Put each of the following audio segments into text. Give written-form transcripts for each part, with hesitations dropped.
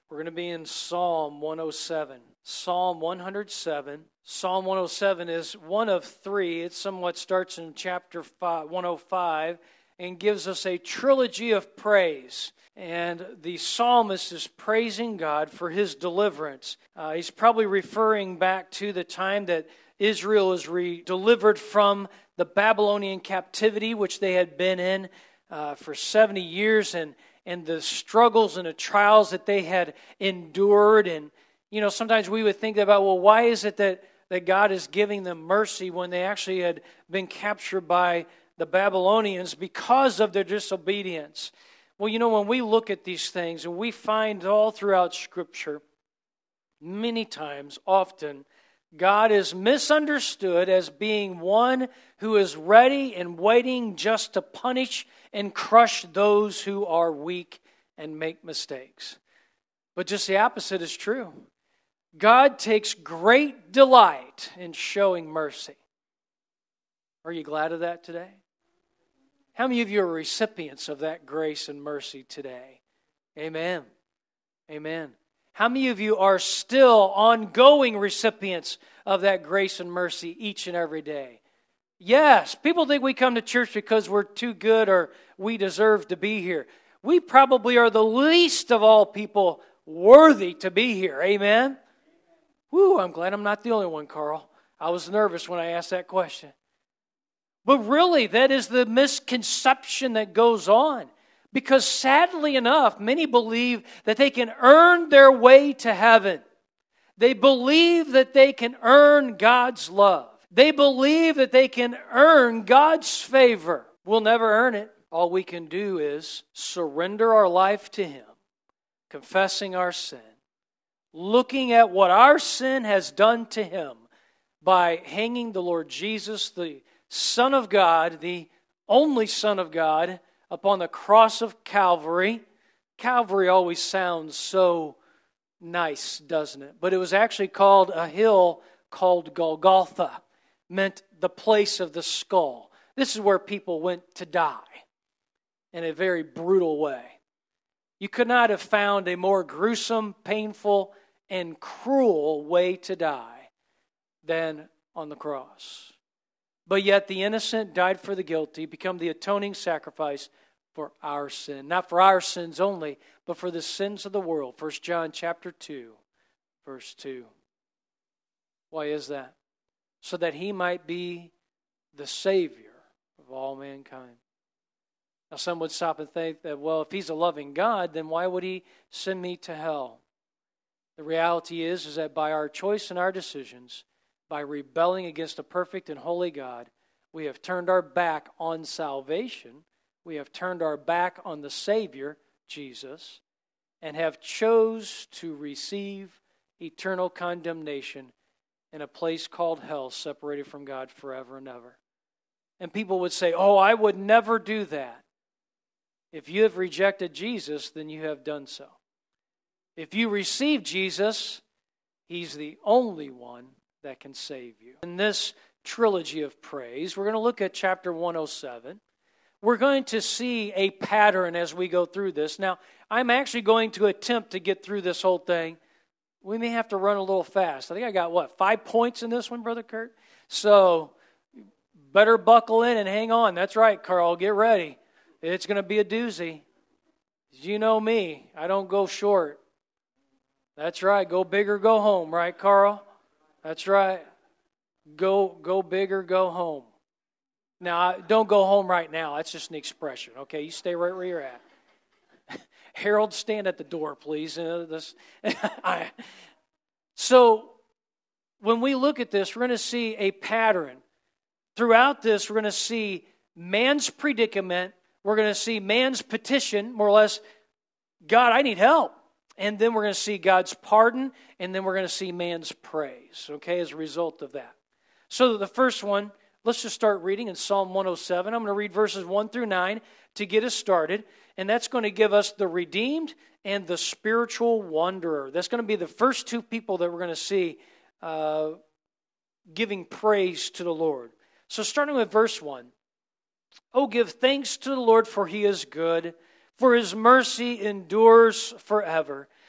We're going to be in Psalm 107. Psalm 107. Psalm 107 is one of three. It somewhat starts in chapter 105 and gives us a trilogy of praise. And the psalmist is praising God for his deliverance. He's probably referring back to the time that Israel is delivered from the Babylonian captivity, which they had been in for 70 years, and the struggles and the trials that they had endured. And, you know, sometimes we would think about, well, why is it that God is giving them mercy when they actually had been captured by the Babylonians because of their disobedience? Well, you know, when we look at these things, and we find all throughout Scripture, many times, often, God is misunderstood as being one who is ready and waiting just to punish and crush those who are weak and make mistakes. But just the opposite is true. God takes great delight in showing mercy. Are you glad of that today? How many of you are recipients of that grace and mercy today? Amen. Amen. How many of you are still ongoing recipients of that grace and mercy each and every day? Yes, people think we come to church because we're too good or we deserve to be here. We probably are the least of all people worthy to be here. Amen? Woo, I'm glad I'm not the only one, Carl. I was nervous when I asked that question. But really, that is the misconception that goes on. Because sadly enough, many believe that they can earn their way to heaven. They believe that they can earn God's love. They believe that they can earn God's favor. We'll never earn it. All we can do is surrender our life to Him, confessing our sin, looking at what our sin has done to Him by hanging the Lord Jesus, the Son of God, the only Son of God, upon the cross of Calvary. Calvary always sounds so nice, doesn't it? But it was actually called a hill called Golgotha, meant the place of the skull. This is where people went to die in a very brutal way. You could not have found a more gruesome, painful, and cruel way to die than on the cross. But yet the innocent died for the guilty, become the atoning sacrifice for our sin. Not for our sins only, but for the sins of the world. 1 John chapter 2, verse 2. Why is that? So that He might be the Savior of all mankind. Now some would stop and think that, well, if He's a loving God, then why would He send me to hell? The reality is that by our choice and our decisions, by rebelling against a perfect and holy God, we have turned our back on salvation. We have turned our back on the Savior, Jesus, and have chose to receive eternal condemnation in a place called hell, separated from God forever and ever. And people would say, oh, I would never do that. If you have rejected Jesus, then you have done so. If you receive Jesus, He's the only one that can save you. In this trilogy of praise, we're going to look at chapter 107. We're going to see a pattern as we go through this. Now, I'm actually going to attempt to get through this whole thing. We may have to run a little fast. I think I got, 5 points in this one, Brother Kurt? So, better buckle in and hang on. That's right, Carl. Get ready. It's going to be a doozy. You know me. I don't go short. That's right. Go big or go home, right, Carl? That's right. Go big or go home. Now, don't go home right now. That's just an expression, okay? You stay right where you're at. Harold, stand at the door, please. So, when we look at this, we're going to see a pattern. Throughout this, we're going to see man's predicament. We're going to see man's petition, more or less, God, I need help. And then we're going to see God's pardon, and then we're going to see man's praise, okay, as a result of that. So the first one, let's just start reading in Psalm 107. I'm going to read verses 1 through 9 to get us started, and that's going to give us the redeemed and the spiritual wanderer. That's going to be the first two people that we're going to see giving praise to the Lord. So starting with verse 1. Oh, give thanks to the Lord, for He is good, for His mercy endures forever.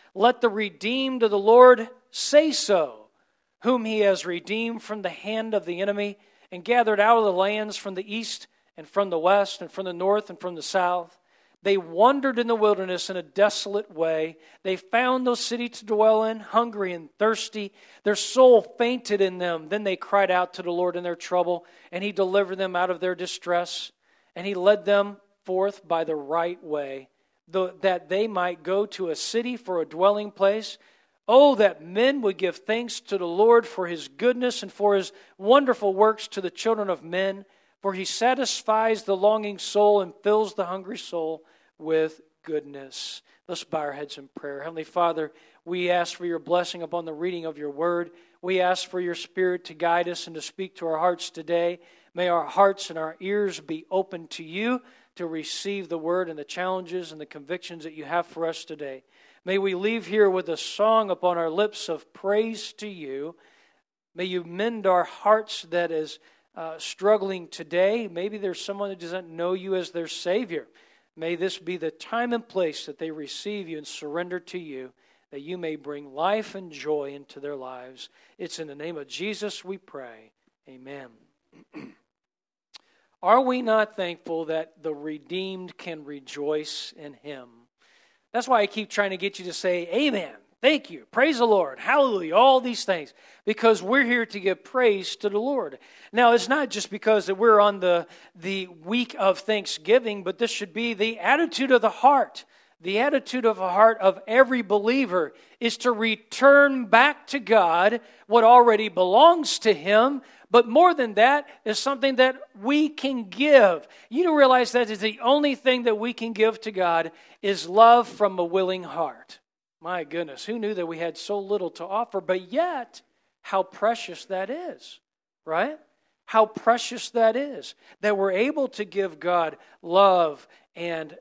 Let the redeemed of the Lord say so, whom he has redeemed from the hand of the enemy and gathered out of the lands from the east and from the west and from the north and from the south. They wandered in the wilderness in a desolate way. They found no city to dwell in, hungry and thirsty. Their soul fainted in them. Then they cried out to the Lord in their trouble, and he delivered them out of their distress. And he led them forth by the right way, that they might go to a city for a dwelling place. Oh, that men would give thanks to the Lord for his goodness and for his wonderful works to the children of men. For he satisfies the longing soul and fills the hungry soul with goodness. Let's bow our heads in prayer. Heavenly Father, we ask for your blessing upon the reading of your word. We ask for your Spirit to guide us and to speak to our hearts today. May our hearts and our ears be open to you to receive the word and the challenges and the convictions that you have for us today. May we leave here with a song upon our lips of praise to you. May you mend our hearts that is struggling today. Maybe there's someone that doesn't know you as their Savior. May this be the time and place that they receive you and surrender to you, that you may bring life and joy into their lives. It's in the name of Jesus we pray. Amen. Are we not thankful that the redeemed can rejoice in him? That's why I keep trying to get you to say, amen. Thank you. Praise the Lord. Hallelujah. All these things. Because we're here to give praise to the Lord. Now, it's not just because that we're on the week of Thanksgiving, but this should be the attitude of the heart. The attitude of the heart of every believer is to return back to God what already belongs to him. But more than that is something that we can give. You don't realize that is the only thing that we can give to God is love from a willing heart. My goodness, who knew that we had so little to offer? But yet, how precious that is, right? How precious that is, that we're able to give God love and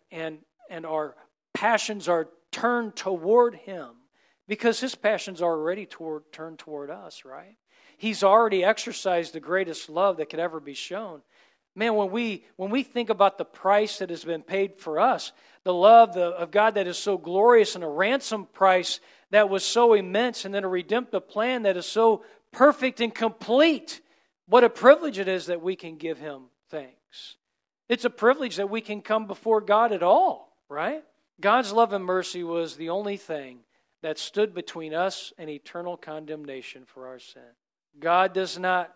our passions are turned toward him because his passions are already turned toward us, right? He's already exercised the greatest love that could ever be shown. Man, when we think about the price that has been paid for us, the love of God that is so glorious and a ransom price that was so immense and then a redemptive plan that is so perfect and complete, what a privilege it is that we can give him thanks. It's a privilege that we can come before God at all, right? God's love and mercy was the only thing that stood between us and eternal condemnation for our sin. God does not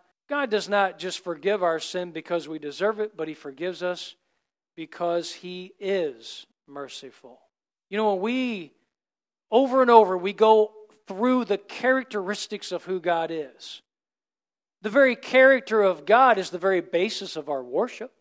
just forgive our sin because we deserve it, but he forgives us because he is merciful. You know, when we, over and over, we go through the characteristics of who God is. The very character of God is the very basis of our worship.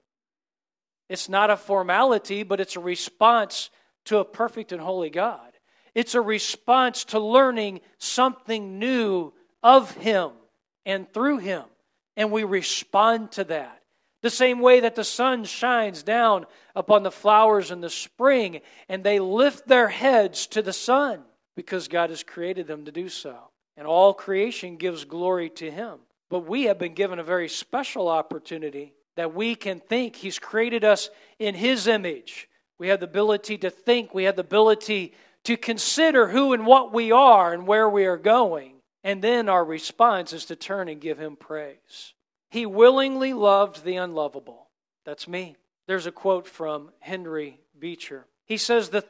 It's not a formality, but it's a response to a perfect and holy God. It's a response to learning something new of him and through him. And we respond to that. The same way that the sun shines down upon the flowers in the spring and they lift their heads to the sun because God has created them to do so. And all creation gives glory to him. But we have been given a very special opportunity that we can think. He's created us in his image. We have the ability to think. We have the ability to consider who and what we are and where we are going. And then our response is to turn and give him praise. He willingly loved the unlovable. That's me. There's a quote from Henry Beecher. He says, the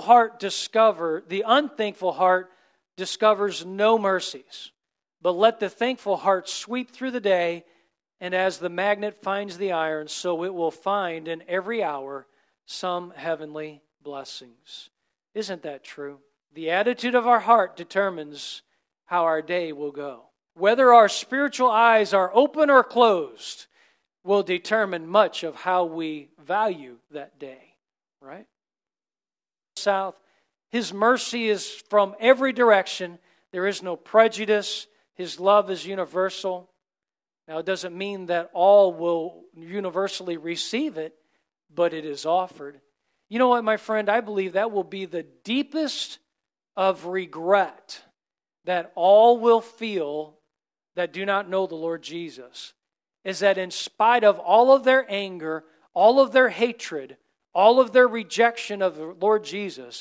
unthankful heart discovers no mercies, but let the thankful heart sweep through the day, and as the magnet finds the iron, so it will find in every hour some heavenly blessings. Isn't that true? The attitude of our heart determines how our day will go. Whether our spiritual eyes are open or closed will determine much of how we value that day, right? South, his mercy is from every direction. There is no prejudice. His love is universal. Now, it doesn't mean that all will universally receive it, but it is offered. You know what, my friend? I believe that will be the deepest of regret that all will feel that do not know the Lord Jesus, is that in spite of all of their anger, all of their hatred, all of their rejection of the Lord Jesus,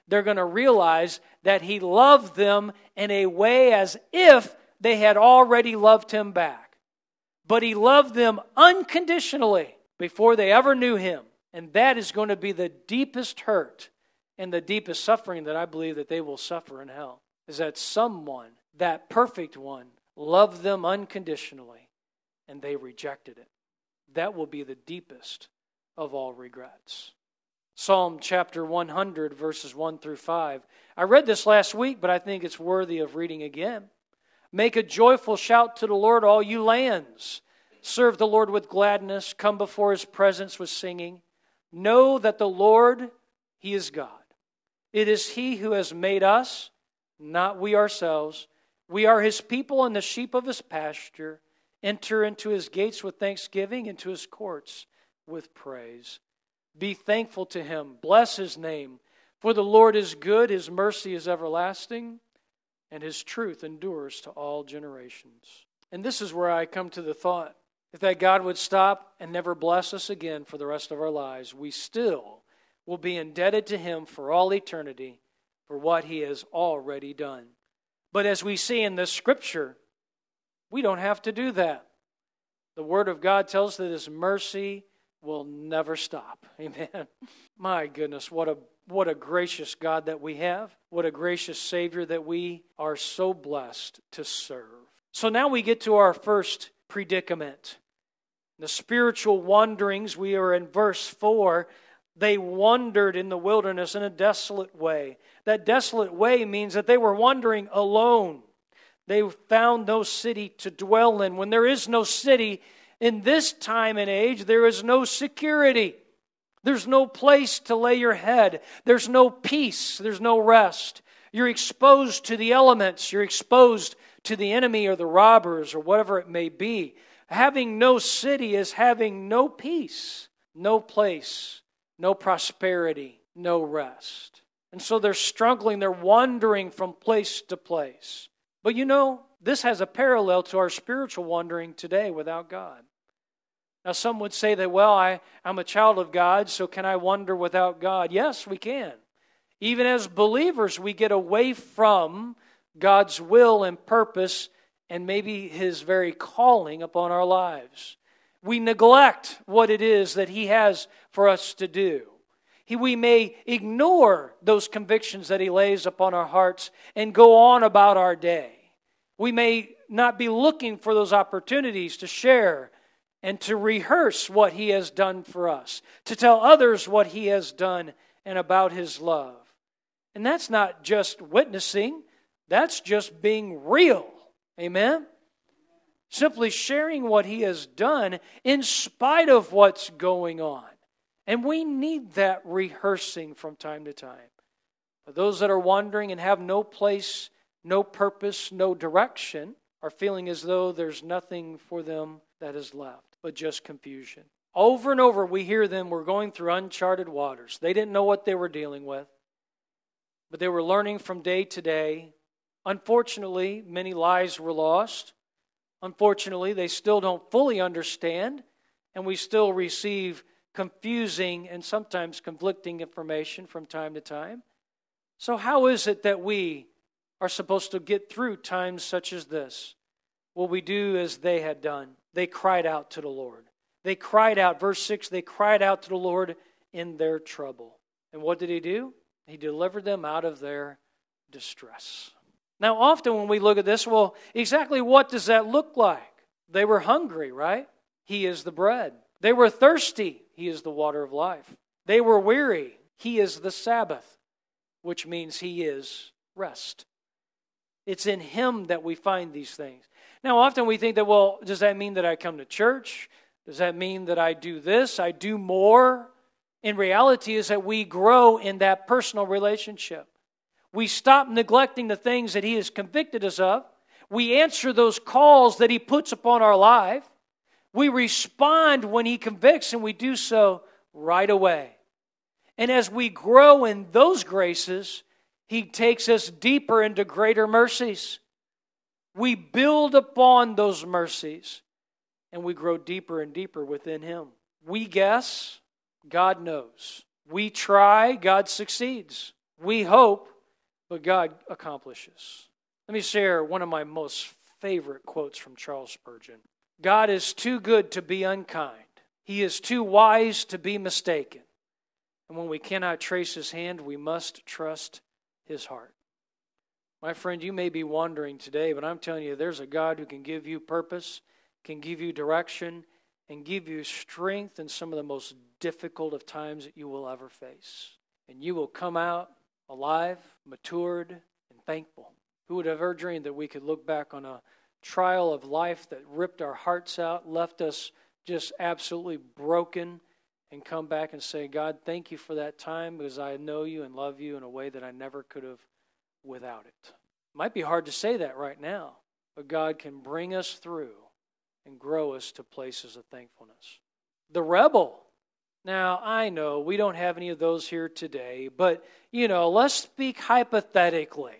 they're going to realize that He loved them in a way as if they had already loved Him back. But He loved them unconditionally before they ever knew Him. And that is going to be the deepest hurt and the deepest suffering that I believe that they will suffer in hell. Is that someone, that perfect one, loved them unconditionally and they rejected it. That will be the deepest of all regrets. Psalm chapter 100, verses 1 through 5. I read this last week, but I think it's worthy of reading again. Make a joyful shout to the Lord, all you lands. Serve the Lord with gladness. Come before His presence with singing. Know that the Lord, He is God. It is He who has made us, not we ourselves. We are His people and the sheep of His pasture. Enter into His gates with thanksgiving, into His courts with praise. Be thankful to Him. Bless His name. For the Lord is good, His mercy is everlasting, and His truth endures to all generations. And this is where I come to the thought, if that God would stop and never bless us again for the rest of our lives, we still will be indebted to Him for all eternity for what He has already done. But as we see in this scripture, we don't have to do that. The Word of God tells us that His mercy will never stop. Amen. My goodness, what a gracious God that we have. What a gracious Savior that we are so blessed to serve. So now we get to our first predicament. The spiritual wanderings, we are in verse 4. They wandered in the wilderness in a desolate way. That desolate way means that they were wandering alone. They found no city to dwell in. When there is no city in this time and age, there is no security. There's no place to lay your head. There's no peace. There's no rest. You're exposed to the elements. You're exposed to the enemy or the robbers or whatever it may be. Having no city is having no peace, no place, no prosperity, no rest. And so they're struggling. They're wandering from place to place. But you know, this has a parallel to our spiritual wandering today without God. Now, some would say that, well, I'm a child of God, so can I wander without God? Yes, we can. Even as believers, we get away from God's will and purpose and maybe His very calling upon our lives. We neglect what it is that He has for us to do. We may ignore those convictions that He lays upon our hearts and go on about our day. We may not be looking for those opportunities to share and to rehearse what He has done for us, to tell others what He has done and about His love. And that's not just witnessing, that's just being real. Amen? Simply sharing what He has done in spite of what's going on. And we need that rehearsing from time to time. For those that are wandering and have no place, no purpose, no direction, are feeling as though there's nothing for them that is left, but just confusion. Over and over we hear them, we're going through uncharted waters. They didn't know what they were dealing with, but they were learning from day to day. Unfortunately, many lives were lost. Unfortunately, they still don't fully understand, and we still receive confusing and sometimes conflicting information from time to time. So how is it that we are supposed to get through times such as this? Well, we do as they had done. They cried out to the Lord. They cried out, verse 6, they cried out to the Lord in their trouble. And what did He do? He delivered them out of their distress. Now, often when we look at this, well, exactly what does that look like? They were hungry, right? He is the bread. They were thirsty. He is the water of life. They were weary. He is the Sabbath, which means He is rest. It's in Him that we find these things. Now, often we think that, well, does that mean that I come to church? Does that mean that I do this? I do more? In reality, is that we grow in that personal relationship. We stop neglecting the things that He has convicted us of. We answer those calls that He puts upon our life. We respond when He convicts, and we do so right away. And as we grow in those graces, He takes us deeper into greater mercies. We build upon those mercies, and we grow deeper and deeper within Him. We guess, God knows. We try, God succeeds. We hope, but God accomplishes. Let me share one of my most favorite quotes from Charles Spurgeon. God is too good to be unkind. He is too wise to be mistaken. And when we cannot trace His hand, we must trust His heart. My friend, you may be wondering today, but I'm telling you, there's a God who can give you purpose, can give you direction, and give you strength in some of the most difficult of times that you will ever face. And you will come out alive, matured, and thankful. Who would have ever dreamed that we could look back on a trial of life that ripped our hearts out, left us just absolutely broken, and come back and say, God, thank you for that time because I know you and love you in a way that I never could have without it. It might be hard to say that right now, but God can bring us through and grow us to places of thankfulness. The rebel. Now, I know we don't have any of those here today, but, let's speak hypothetically.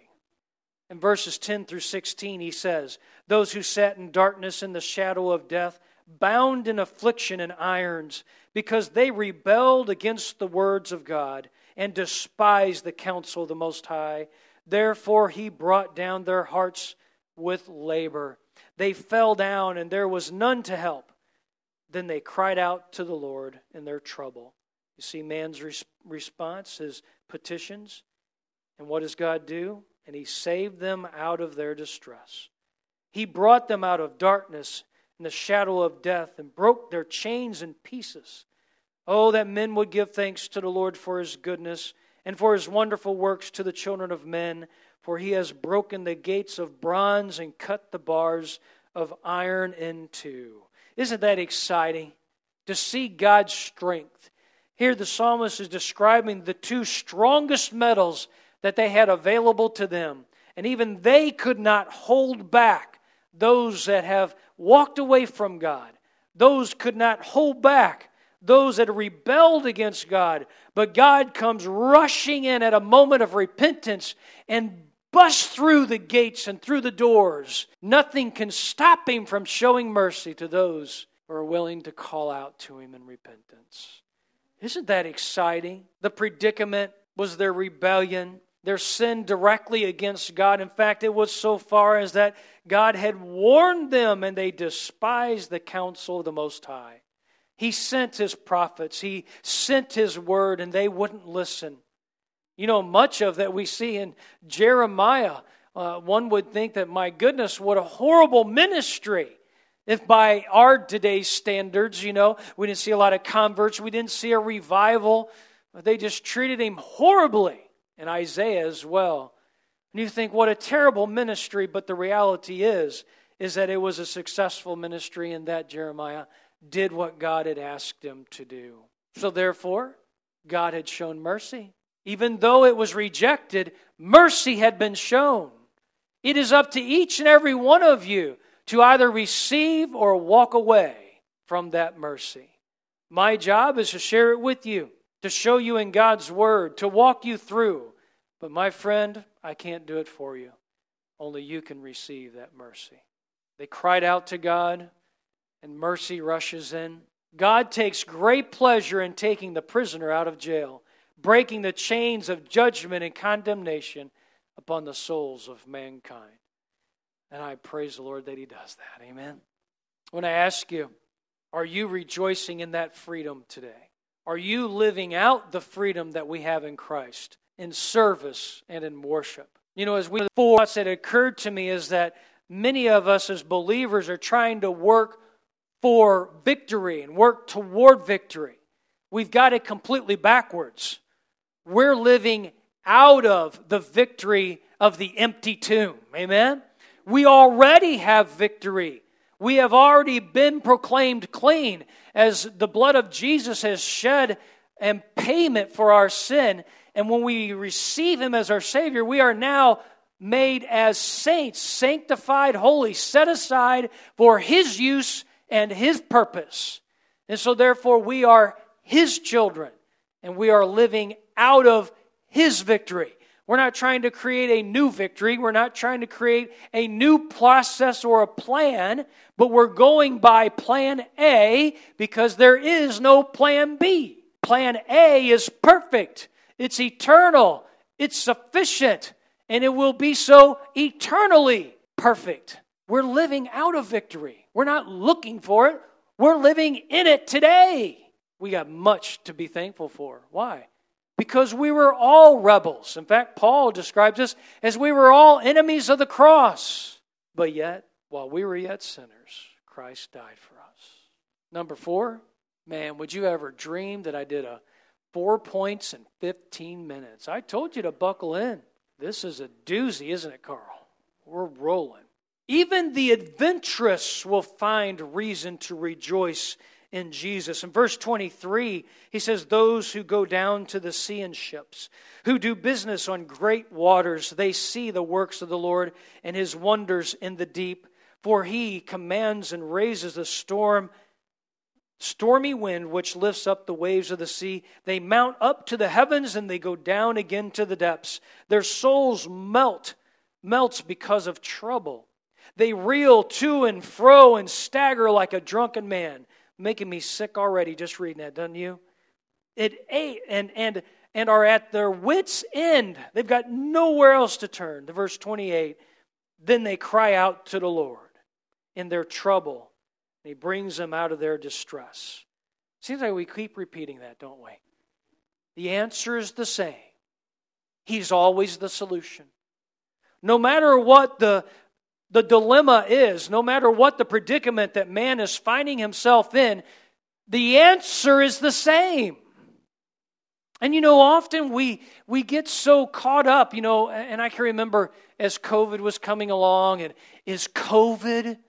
In verses 10 through 16, he says, those who sat in darkness and the shadow of death, bound in affliction and irons, because they rebelled against the words of God and despised the counsel of the Most High. Therefore he brought down their hearts with labor. They fell down, and there was none to help. Then they cried out to the Lord in their trouble. You see man's response, his petitions. And what does God do? And He saved them out of their distress. He brought them out of darkness and the shadow of death and broke their chains in pieces. Oh, that men would give thanks to the Lord for His goodness and for His wonderful works to the children of men, for He has broken the gates of bronze and cut the bars of iron in two. Isn't that exciting? To see God's strength. Here the psalmist is describing the two strongest metals that they had available to them. And even they could not hold back those that have walked away from God. Those could not hold back those that rebelled against God. But God comes rushing in at a moment of repentance and busts through the gates and through the doors. Nothing can stop Him from showing mercy to those who are willing to call out to Him in repentance. Isn't that exciting? The predicament was their rebellion, their sin directly against God. In fact, it was so far as that God had warned them and they despised the counsel of the Most High. He sent His prophets. He sent His word and they wouldn't listen. Much of that we see in Jeremiah. One would think that, my goodness, what a horrible ministry. If by our today's standards, we didn't see a lot of converts, we didn't see a revival, they just treated him horribly. And Isaiah as well. And you think, what a terrible ministry, but the reality is that it was a successful ministry and that Jeremiah did what God had asked him to do. So therefore, God had shown mercy. Even though it was rejected, mercy had been shown. It is up to each and every one of you to either receive or walk away from that mercy. My job is to share it with you, to show you in God's Word, to walk you through. But my friend, I can't do it for you. Only you can receive that mercy. They cried out to God, and mercy rushes in. God takes great pleasure in taking the prisoner out of jail, breaking the chains of judgment and condemnation upon the souls of mankind. And I praise the Lord that He does that. Amen. When I ask you, are you rejoicing in that freedom today? Are you living out the freedom that we have in Christ in service and in worship? As we thoughts that occurred to me is that many of us as believers are trying to work for victory and work toward victory. We've got it completely backwards. We're living out of the victory of the empty tomb. Amen? We already have victory. We have already been proclaimed clean as the blood of Jesus has shed and payment for our sin. And when we receive Him as our Savior, we are now made as saints, sanctified, holy, set aside for His use and His purpose. And so therefore we are His children and we are living out of His victory. We're not trying to create a new victory. We're not trying to create a new process or a plan, but we're going by plan A because there is no plan B. Plan A is perfect. It's eternal. It's sufficient, and it will be so eternally perfect. We're living out of victory. We're not looking for it. We're living in it today. We got much to be thankful for. Why? Because we were all rebels. In fact, Paul describes us as we were all enemies of the cross. But yet, while we were yet sinners, Christ died for us. Number 4, man, would you ever dream that I did a 4 points in 15 minutes? I told you to buckle in. This is a doozy, isn't it, Carl? We're rolling. Even the adventurous will find reason to rejoice in Jesus. In verse 23, he says, those who go down to the sea in ships, who do business on great waters, they see the works of the Lord and his wonders in the deep. For he commands and raises a stormy wind which lifts up the waves of the sea. They mount up to the heavens and they go down again to the depths. Their souls melts because of trouble. They reel to and fro and stagger like a drunken man. Making me sick already just reading that, doesn't you? And are at their wits' end. They've got nowhere else to turn. The verse 28, then they cry out to the Lord in their trouble. And he brings them out of their distress. Seems like we keep repeating that, don't we? The answer is the same. He's always the solution. No matter what the dilemma is, no matter what the predicament that man is finding himself in, the answer is the same. And often we get so caught up, and I can remember as COVID was coming along, and is COVID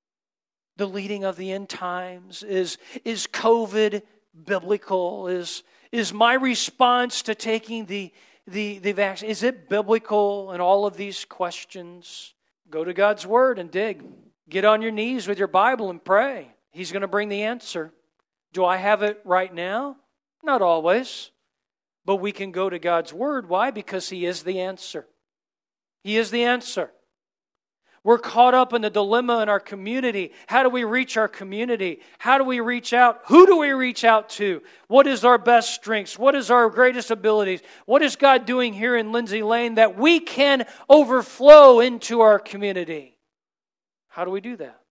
the leading of the end times? Is COVID biblical? Is my response to taking the vaccine, is it biblical? And all of these questions. Go to God's Word and dig. Get on your knees with your Bible and pray. He's going to bring the answer. Do I have it right now? Not always. But we can go to God's Word. Why? Because He is the answer. He is the answer. We're caught up in the dilemma in our community. How do we reach our community? How do we reach out? Who do we reach out to? What is our best strengths? What is our greatest abilities? What is God doing here in Lindsay Lane that we can overflow into our community? How do we do that?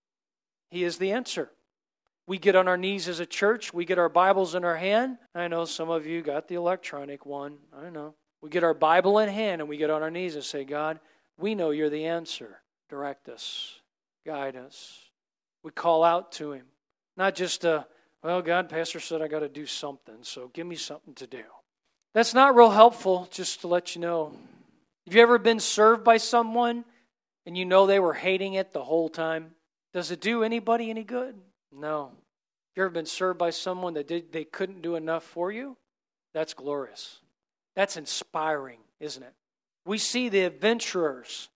He is the answer. We get on our knees as a church. We get our Bibles in our hand. I know some of you got the electronic one. I know. We get our Bible in hand and we get on our knees and say, God, we know you're the answer. Direct us. Guide us. We call out to Him. Not just well, God, Pastor said I got to do something, so give me something to do. That's not real helpful, just to let you know. Have you ever been served by someone and you know they were hating it the whole time? Does it do anybody any good? No. Have you ever been served by someone that they couldn't do enough for you? That's glorious. That's inspiring, isn't it? We see the adventurers.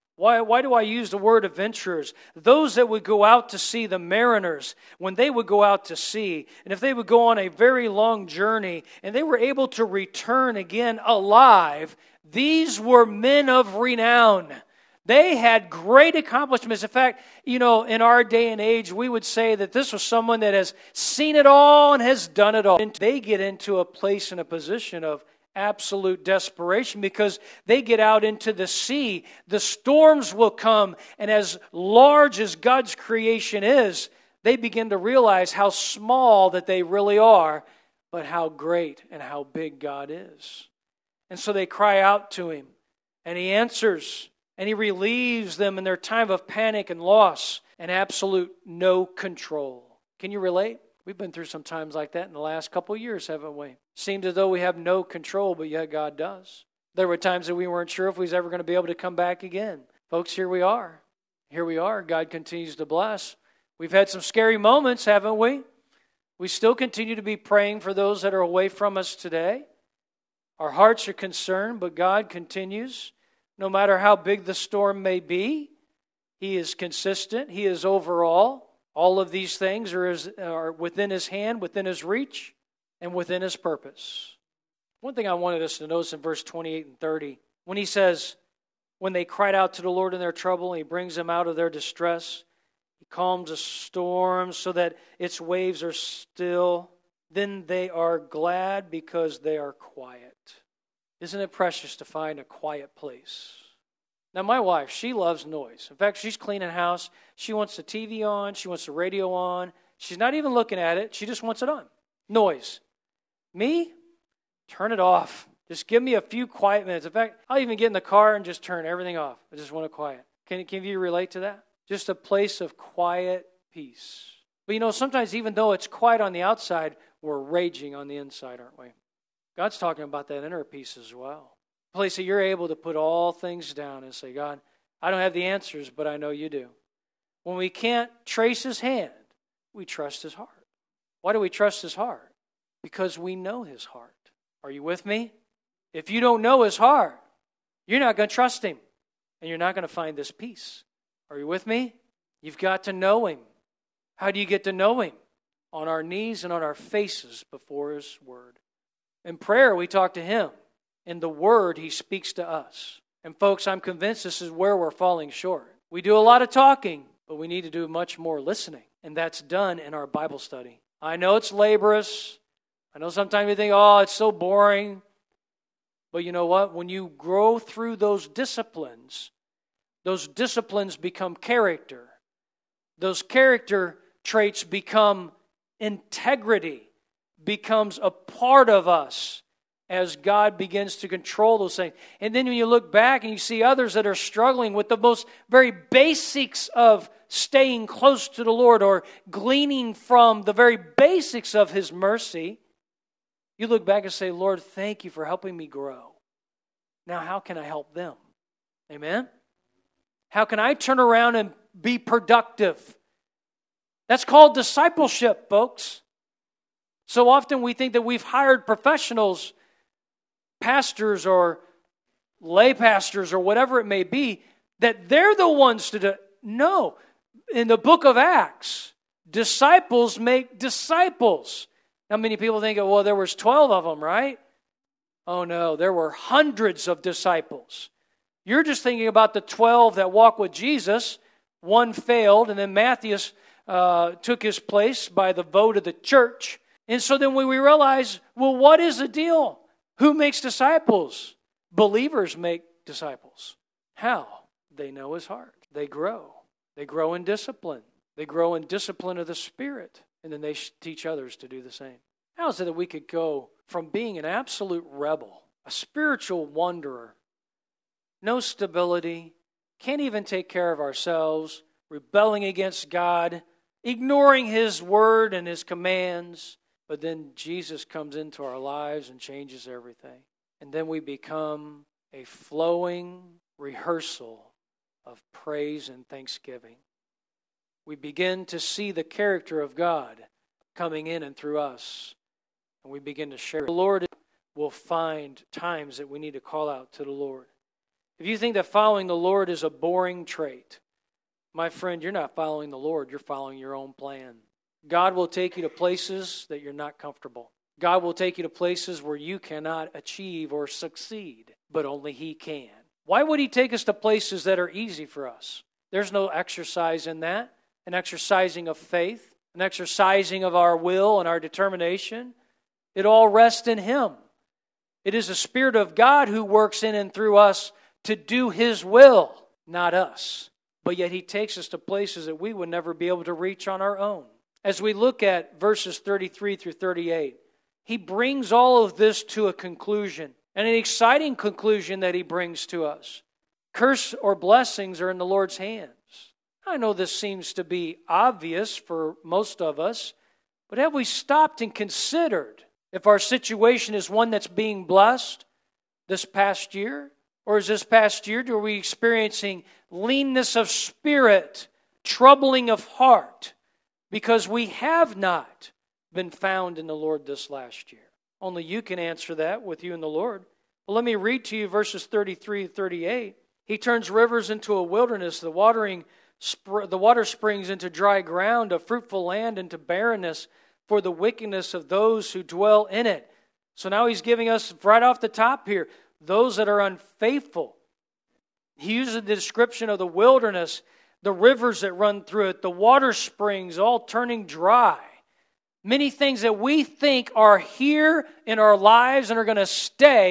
Why do I use the word adventurers? Those that would go out to sea, the mariners, when they would go out to sea, and if they would go on a very long journey, and they were able to return again alive, these were men of renown. They had great accomplishments. In fact, in our day and age, we would say that this was someone that has seen it all and has done it all. And they get into a place and a position of absolute desperation because they get out into the sea. The storms will come, and as large as God's creation is, they begin to realize how small that they really are, but how great and how big God is. And so they cry out to Him, and He answers, and He relieves them in their time of panic and loss and absolute no control. Can you relate? We've been through some times like that in the last couple of years, haven't we? Seems as though we have no control, but yet God does. There were times that we weren't sure if we was ever going to be able to come back again. Folks, here we are. Here we are. God continues to bless. We've had some scary moments, haven't we? We still continue to be praying for those that are away from us today. Our hearts are concerned, but God continues. No matter how big the storm may be, He is consistent. He is overall. All of these things are within His hand, within His reach, and within His purpose. One thing I wanted us to notice in verse 28 and 30, when He says, when they cried out to the Lord in their trouble, and He brings them out of their distress, He calms a storm so that its waves are still. Then they are glad because they are quiet. Isn't it precious to find a quiet place? Now, my wife, she loves noise. In fact, she's cleaning the house. She wants the TV on. She wants the radio on. She's not even looking at it. She just wants it on. Noise. Me? Turn it off. Just give me a few quiet minutes. In fact, I'll even get in the car and just turn everything off. I just want it quiet. Can you relate to that? Just a place of quiet peace. But sometimes even though it's quiet on the outside, we're raging on the inside, aren't we? God's talking about that inner peace as well. A place that you're able to put all things down and say, God, I don't have the answers, but I know you do. When we can't trace his hand, we trust his heart. Why do we trust his heart? Because we know his heart. Are you with me? If you don't know his heart, you're not going to trust him, and you're not going to find this peace. Are you with me? You've got to know him. How do you get to know him? On our knees and on our faces before his word. In prayer, we talk to him. In the word, he speaks to us. And folks, I'm convinced this is where we're falling short. We do a lot of talking, but we need to do much more listening. And that's done in our Bible study. I know it's laborious. I know sometimes you think, oh, it's so boring. But you know what? When you grow through those disciplines become character. Those character traits become integrity, becomes a part of us as God begins to control those things. And then when you look back and you see others that are struggling with the most very basics of staying close to the Lord or gleaning from the very basics of his mercy, you look back and say, Lord, thank you for helping me grow. Now, how can I help them? Amen? How can I turn around and be productive? That's called discipleship, folks. So often we think that we've hired professionals, pastors or lay pastors or whatever it may be, that they're the ones to do. No. In the book of Acts, disciples make disciples. Now, many people think, well, there was 12 of them, right? Oh, no, there were hundreds of disciples. You're just thinking about the 12 that walked with Jesus. One failed, and then Matthias took his place by the vote of the church. And so then we realize, well, what is the deal? Who makes disciples? Believers make disciples. How? They know his heart. They grow. They grow in discipline. They grow in discipline of the Spirit. And then they teach others to do the same. How is it that we could go from being an absolute rebel, a spiritual wanderer, no stability, can't even take care of ourselves, rebelling against God, ignoring his word and his commands, but then Jesus comes into our lives and changes everything. And then we become a flowing rehearsal of praise and thanksgiving. We begin to see the character of God coming in and through us, and we begin to share it. The Lord will find times that we need to call out to the Lord. If you think that following the Lord is a boring trait, my friend, you're not following the Lord, you're following your own plan. God will take you to places that you're not comfortable. God will take you to places where you cannot achieve or succeed, but only he can. Why would he take us to places that are easy for us? There's no exercise in that, an exercising of faith, an exercising of our will and our determination. It all rests in him. It is the Spirit of God who works in and through us to do his will, not us. But yet he takes us to places that we would never be able to reach on our own. As we look at verses 33 through 38, he brings all of this to a conclusion, and an exciting conclusion that he brings to us. Curse or blessings are in the Lord's hands. I know this seems to be obvious for most of us, but have we stopped and considered if our situation is one that's being blessed this past year? Or is this past year, are we experiencing leanness of spirit, troubling of heart, because we have not been found in the Lord this last year? Only you can answer that with you and the Lord. Well, let me read to you verses 33 and 38. He turns rivers into a wilderness, the water springs into dry ground, a fruitful land into barrenness for the wickedness of those who dwell in it. So now he's giving us right off the top here, those that are unfaithful. He uses the description of the wilderness, the rivers that run through it, the water springs all turning dry. Many things that we think are here in our lives and are going to stay,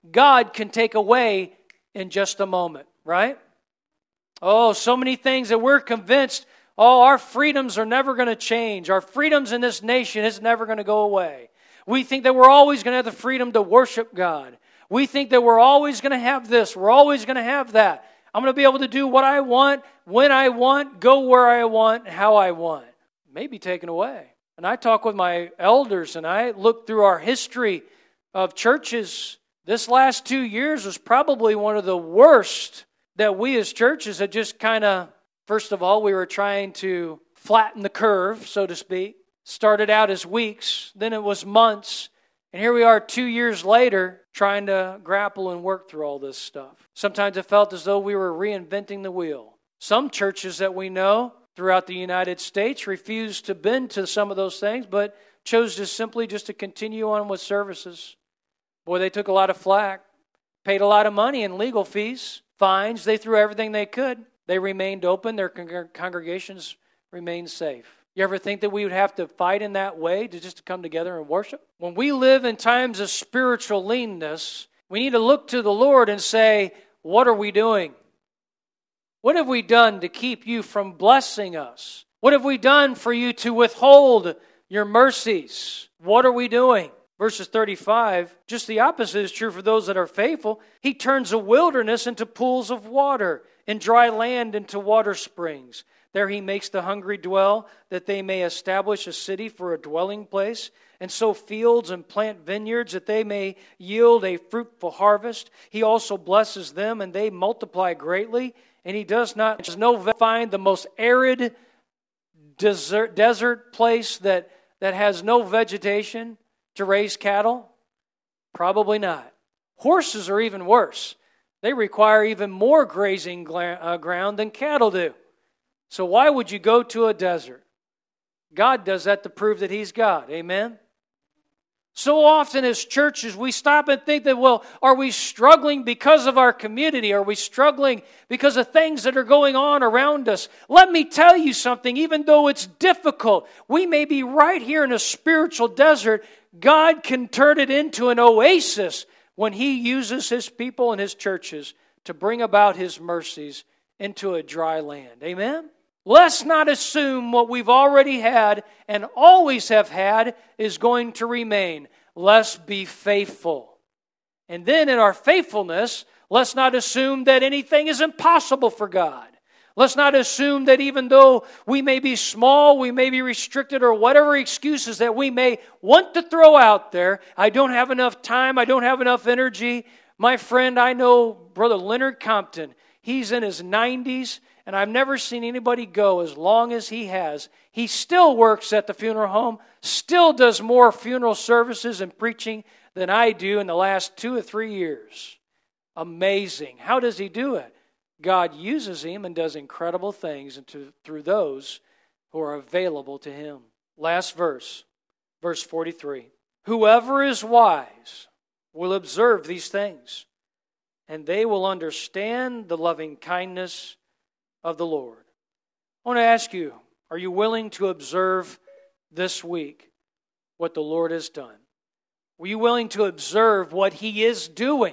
God can take away in just a moment, right? Oh, so many things that we're convinced, our freedoms are never going to change. Our freedoms in this nation is never going to go away. We think that we're always going to have the freedom to worship God. We think that we're always going to have this. We're always going to have that. I'm going to be able to do what I want, when I want, go where I want, how I want. It may be taken away. And I talk with my elders and I look through our history of churches. This last 2 years was probably one of the worst that we as churches had just kind of, first of all, we were trying to flatten the curve, so to speak. Started out as weeks, then it was months, and here we are 2 years later trying to grapple and work through all this stuff. Sometimes it felt as though we were reinventing the wheel. Some churches that we know throughout the United States refused to bend to some of those things, but chose to simply just to continue on with services. Boy, they took a lot of flack, paid a lot of money in legal fees, fines. They threw everything they could. They remained open. Their congregations remained safe. You ever think that we would have to fight in that way to just to come together and worship? When we live in times of spiritual leanness, we need to look to the Lord and say, what are we doing? What have we done to keep you from blessing us? What have we done for you to withhold your mercies? What are we doing? Verses 35, just the opposite is true for those that are faithful. He turns a wilderness into pools of water, and dry land into water springs. There he makes the hungry dwell, that they may establish a city for a dwelling place, and sow fields and plant vineyards, that they may yield a fruitful harvest. He also blesses them, and they multiply greatly. And he does not find the most arid desert place that has no vegetation to raise cattle? Probably not. Horses are even worse. They require even more grazing ground than cattle do. So why would you go to a desert? God does that to prove that He's God. Amen? So often as churches, we stop and think that, well, are we struggling because of our community? Are we struggling because of things that are going on around us? Let me tell you something, even though it's difficult, we may be right here in a spiritual desert. God can turn it into an oasis when He uses His people and His churches to bring about His mercies into a dry land. Amen? Let's not assume what we've already had and always have had is going to remain. Let's be faithful. And then in our faithfulness, let's not assume that anything is impossible for God. Let's not assume that even though we may be small, we may be restricted, or whatever excuses that we may want to throw out there, I don't have enough time, I don't have enough energy. My friend, I know Brother Leonard Compton. He's in his 90s, and I've never seen anybody go as long as he has. He still works at the funeral home, still does more funeral services and preaching than I do in the last 2 or 3 years. Amazing. How does he do it? God uses him and does incredible things through those who are available to him. Last verse, verse 43. Whoever is wise will observe these things, and they will understand the loving kindness of the Lord. I want to ask you, are you willing to observe this week what the Lord has done? Were you willing to observe what He is doing?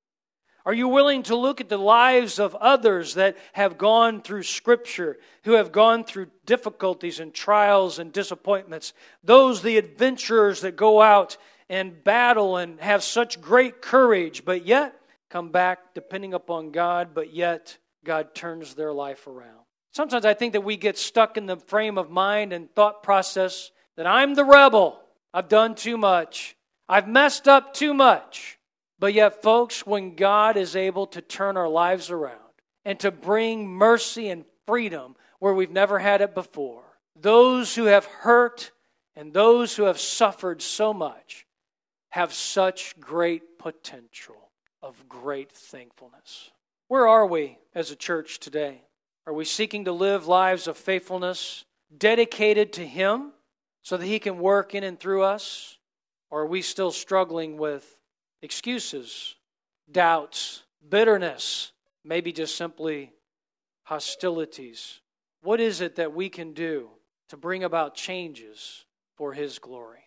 Are you willing to look at the lives of others that have gone through Scripture, who have gone through difficulties and trials and disappointments? Those, the adventurers that go out and battle and have such great courage, but yet come back depending upon God, but yet God turns their life around. Sometimes I think that we get stuck in the frame of mind and thought process that I'm the rebel. I've done too much. I've messed up too much. But yet, folks, when God is able to turn our lives around and to bring mercy and freedom where we've never had it before, those who have hurt and those who have suffered so much have such great potential of great thankfulness. Where are we as a church today? Are we seeking to live lives of faithfulness, dedicated to Him so that He can work in and through us? Or are we still struggling with excuses, doubts, bitterness, maybe just simply hostilities? What is it that we can do to bring about changes for His glory?